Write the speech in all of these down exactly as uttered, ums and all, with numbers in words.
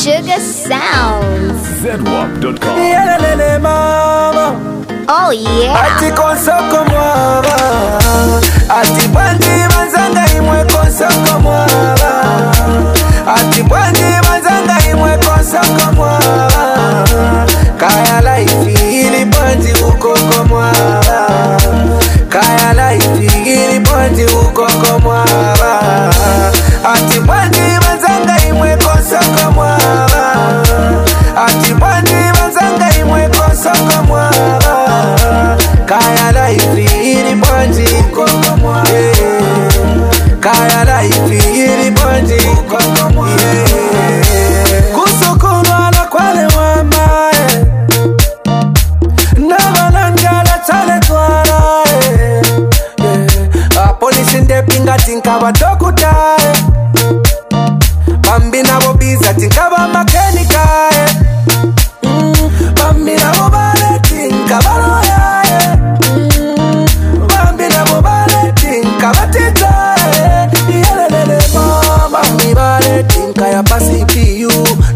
Sugar Sounds. Zedwap dot com. Oh yeah. Ati konsoko mwaba, ati bandi manzanga imwe konsoko mwaba, ati bandi manzanga imwe konsoko mwaba, kaya laifi ili bandi ukoko mwaba, kaya laifi ili bandi ukoko mwaba, ati bandi manzanga imwe konsoko mwaba, ati bandi manzanga imwe konsoko mwaba, kaya laifi ili bandi ukoko mwaba, kaya laifi ili bandi ukoko mwaba, kusukuru ala kwale wama nabalangala chale twara polisi ndepinga tinkaba dokutae bambi nabo biza tinkaba makenika bambi nabo bale tinkaba loya bambi nabo bale tinkaba titae yelelele bambi bale tinka ya pasi piyu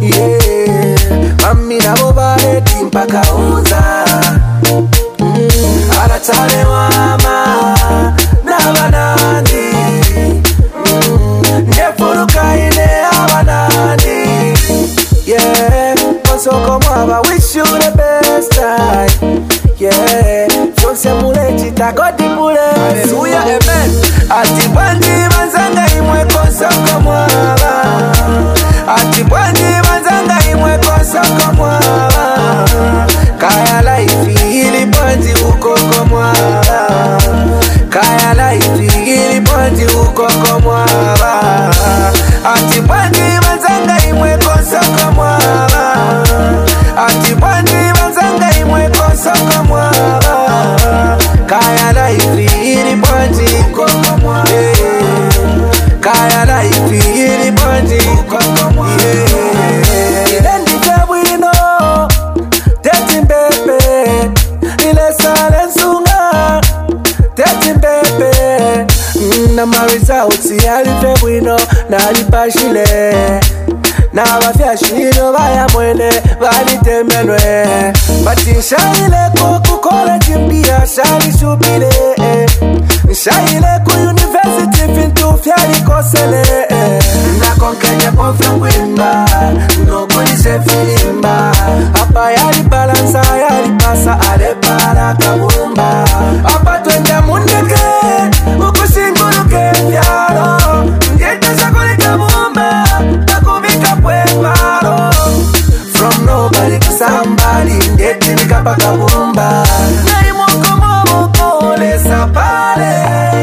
bambi nabo bale timpa kauza ala chale wama nabanandi ndefuruka ine abanandi yeah konsoko mwaba wish you the best time yeah sonse mule chitagoti mule suya amen ati bandi manzanga imwe konsoko mwaba ati bandi manzanga imwe konsoko mwaba kaya laifi ili bandi ukoko mwaba kaya laifi ili bandi ukoko mwaba ati bandi manzanga imwe konsoko mwaba ati bandi manzanga imwe konsoko mwaba kaya laifi ili bandi ukoko mwaba kaya laifi ili bandi ukoko mwaba ilendi jabwino teti mbebe ile sale nsunga teti mbebe na mariza uti alife bwino na alipashile na bafyashiro baya mwene balitemenwe batishaile ko kukole jimbia shali shubile shaile ku university fintu fyali kosele na konkenya konfya kwimba no kulise filimba apa yali balansa yali pasa ale para kabumba apa twende mundeke ukusinguruke fyalo ngeta sakoli kabumba takubika pwembalo from nobody to somebody ngeti nikapa kabumba nari moko moko lesa pale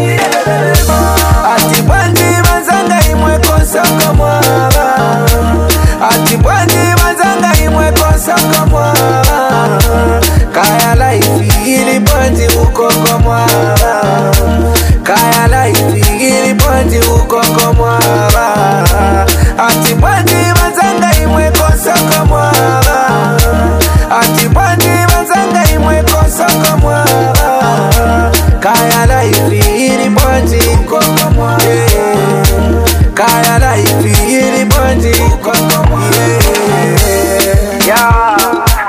ati bandi manzanga imwe konsoko mwaba ati bandi manzanga imwe konsoko mwaba kaya laifi ili bandi ukoko mwaba kaya laifi ili bandi ukoko mwaba ati bandi manzanga imwe konsoko mwaba ati bandi manzanga imwe konsoko mwaba kaya laifi ili bandi ukoko mwaba kaya laifi ili bandi ukoko mwaba yeah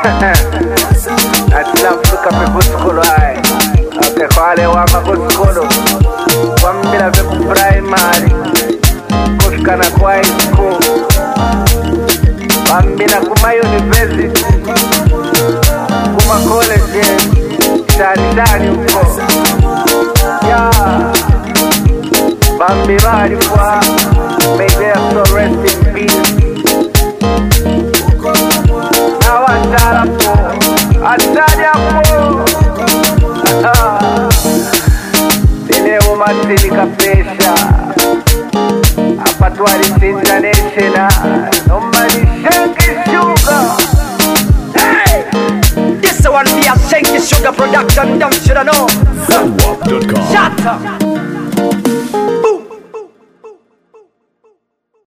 atila fuka pe buskolo ai ate kwale wa mabuskolo kwambira pe primary kufikana kwa high school bambina kuma university kuma college tani tani uko ya bambi bali kwa may they so rest in peace now atara po atara po ile umatili kapesha apa twali international nobody shake sugar hey this one be a shake sugar production don't you know Zedwap dot com. shut up.